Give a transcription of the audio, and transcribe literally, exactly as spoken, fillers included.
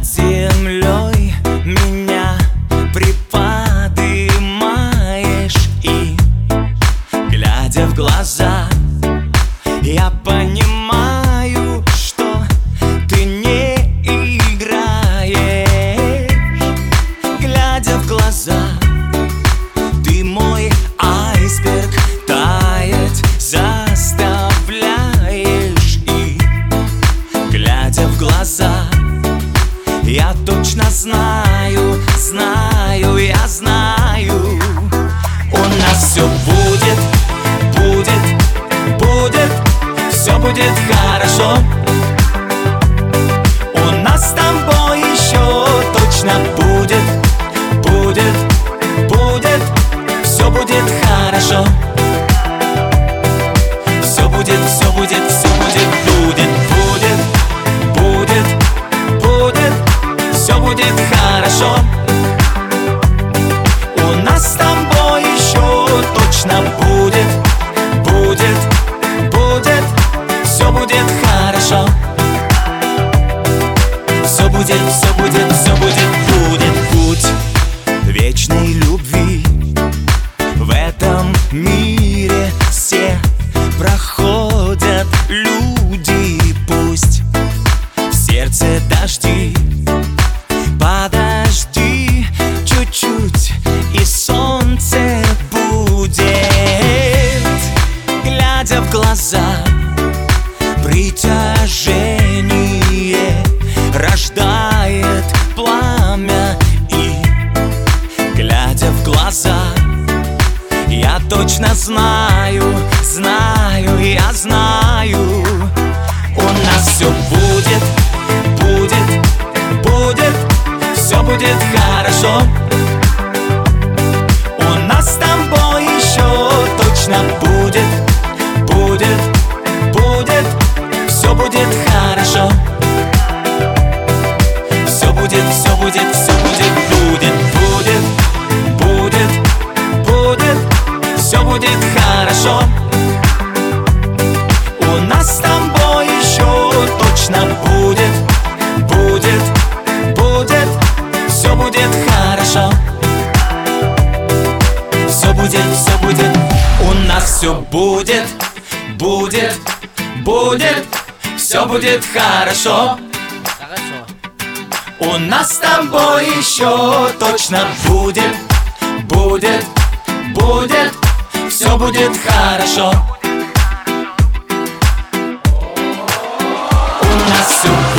Над землей меня приподнимаешь, и, глядя в глаза, я понимаю, что ты не играешь. Глядя в глаза, ты мой айсберг таять заставляешь, и, глядя в глаза, я точно знаю, знаю, я знаю, у нас все будет, будет, будет, все будет хорошо. У нас с тобой еще точно будет, будет, будет, все будет хорошо. Все будет, все будет, все будет, будет, будет, будет, будет, все будет хорошо. У нас с тобой еще точно будет, будет, будет, все будет хорошо. Все будет, все будет, все будет, будет путь вечной любви. В этом мире все проходят люди, пусть в сердце дожди. Подожди чуть-чуть, и солнце будет. Глядя в глаза, притяжение рождает пламя, и, глядя в глаза, я точно знаю, знаю, я знаю, у нас все будет, будет, будет, все будет хорошо. У нас с тобой еще точно будет, будет, будет, все будет хорошо. Все будет, все будет, все будет, будет, будет, будет, будет, все будет хорошо. У нас с тобой еще точно будет, будет, будет, все будет хорошо. Все будет, все будет, у нас все будет, будет, будет, все будет хорошо. Хорошо. У нас с тобой еще точно будет, будет, будет, все будет хорошо. У нас все